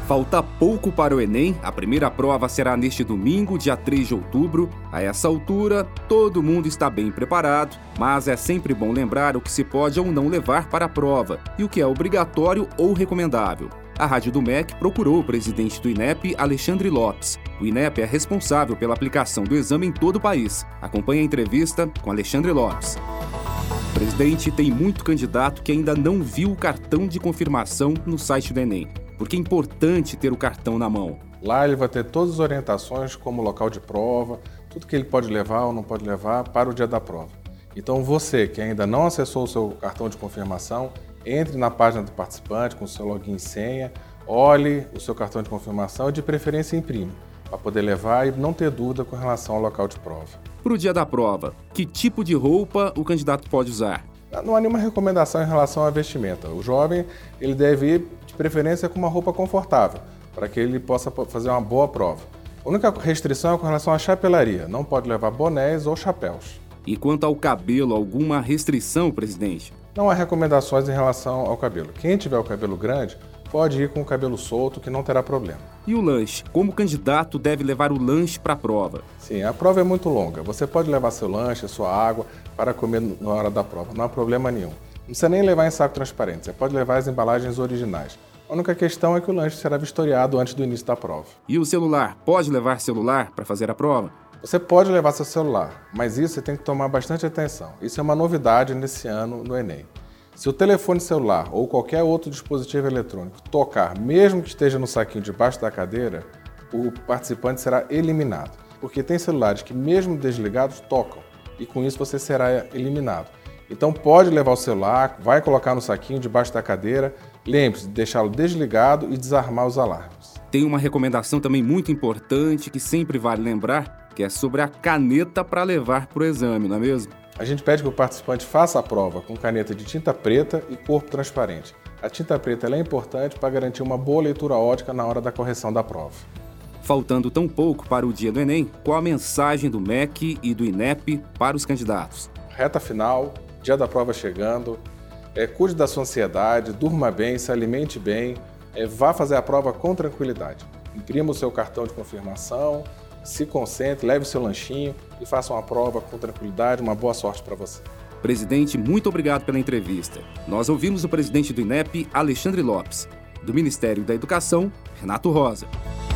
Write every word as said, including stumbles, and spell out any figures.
Falta pouco para o Enem, a primeira prova será neste domingo, dia três de outubro. A essa altura, todo mundo está bem preparado, mas é sempre bom lembrar o que se pode ou não levar para a prova e o que é obrigatório ou recomendável. A Rádio do M E C procurou o presidente do INEP, Alexandre Lopes. O INEP é responsável pela aplicação do exame em todo o país. Acompanhe a entrevista com Alexandre Lopes. Presidente, tem muito candidato que ainda não viu o cartão de confirmação no site do Enem, porque é importante ter o cartão na mão. Lá ele vai ter todas as orientações, como local de prova, tudo que ele pode levar ou não pode levar para o dia da prova. Então você que ainda não acessou o seu cartão de confirmação, entre na página do participante com o seu login e senha, olhe o seu cartão de confirmação e de preferência imprima, para poder levar e não ter dúvida com relação ao local de prova. Para o dia da prova, que tipo de roupa o candidato pode usar? Não há nenhuma recomendação em relação à vestimenta. O jovem ele deve ir, de preferência, com uma roupa confortável, para que ele possa fazer uma boa prova. A única restrição é com relação à chapelaria. Não pode levar bonés ou chapéus. E quanto ao cabelo, alguma restrição, presidente? Não há recomendações em relação ao cabelo. Quem tiver o cabelo grande pode ir com o cabelo solto, que não terá problema. E o lanche? Como o candidato deve levar o lanche para a prova? Sim, a prova é muito longa. Você pode levar seu lanche, sua água para comer na hora da prova. Não há problema nenhum. Não precisa nem levar em saco transparente. Você pode levar as embalagens originais. A única questão é que o lanche será vistoriado antes do início da prova. E o celular? Pode levar celular para fazer a prova? Você pode levar seu celular, mas isso você tem que tomar bastante atenção. Isso é uma novidade nesse ano no Enem. Se o telefone celular ou qualquer outro dispositivo eletrônico tocar, mesmo que esteja no saquinho debaixo da cadeira, o participante será eliminado. Porque tem celulares que, mesmo desligados, tocam, e com isso você será eliminado. Então pode levar o celular, vai colocar no saquinho debaixo da cadeira, lembre-se de deixá-lo desligado e desarmar os alarmes. Tem uma recomendação também muito importante que sempre vale lembrar, que é sobre a caneta para levar para o exame, não é mesmo? A gente pede que o participante faça a prova com caneta de tinta preta e corpo transparente. A tinta preta ela é importante para garantir uma boa leitura ótica na hora da correção da prova. Faltando tão pouco para o dia do Enem, qual a mensagem do M E C e do INEP para os candidatos? Reta final, dia da prova chegando, é, cuide da sua ansiedade, durma bem, se alimente bem, é, vá fazer a prova com tranquilidade. Imprima o seu cartão de confirmação, se concentre, leve o seu lanchinho e faça uma prova com tranquilidade. Uma boa sorte para você. Presidente, muito obrigado pela entrevista. Nós ouvimos o presidente do INEP, Alexandre Lopes. Do Ministério da Educação, Renato Rosa.